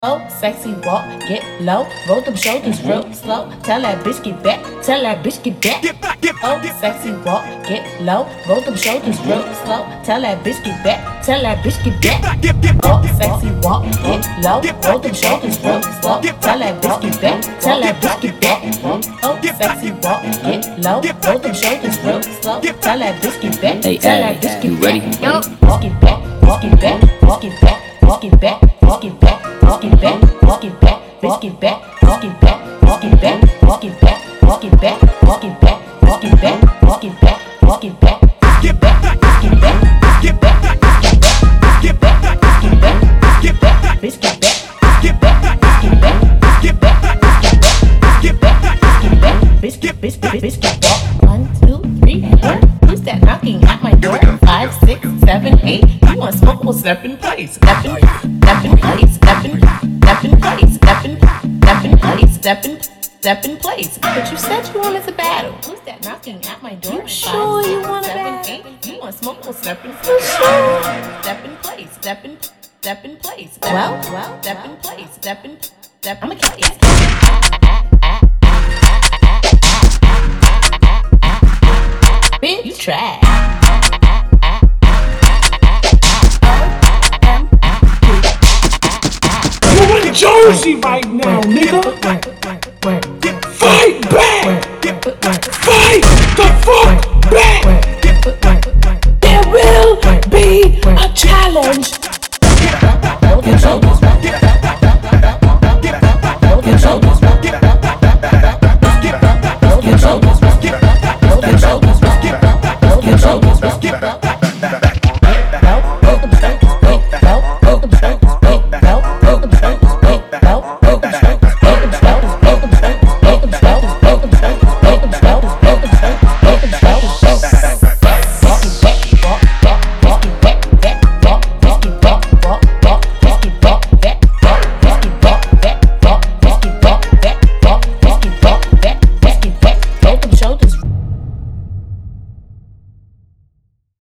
Oh, sexy walk, get low, roll them shoulders real slow. Tell that bitch get back, tell that bitch get back. Oh, sexy walk, get low, roll them shoulders real slow. Tell that bitch get back, tell that bitch get back. Oh, sexy walk, get low, roll them shoulders real slow. Tell that bitch get back, tell that bitch get back. Oh, sexy walk, get low, roll them shoulders real slow. Tell that bitch get back, tell that bitch get back. Walk it back, walk it back, walk it back, walk it back, walk it back. Walk it back, walk it back, walk it back, walk it back, walk it back, walk it back, walk it back, walk it back, walk it back, walk it back, walk it back, get back, get back, get back, get back, get back, get back, bitch get back, get back, get back, get back, get back, get back, bitch get back. 1, 2, 3, 4. Who's that knocking at my door? 5, 6, 7, 8. You want smoke? Well, step in place. Step in place. Step in place. Step in place. Step in place. But you said you wanted to battle. Who's that knocking at my door? You sure you want to battle? You want smoke? Well, step in place. Step in place. Step in place. Well, step in place. Step in place. Bitch, you trash. You're in Jersey right now, nigga. Fight back. Fight the fuck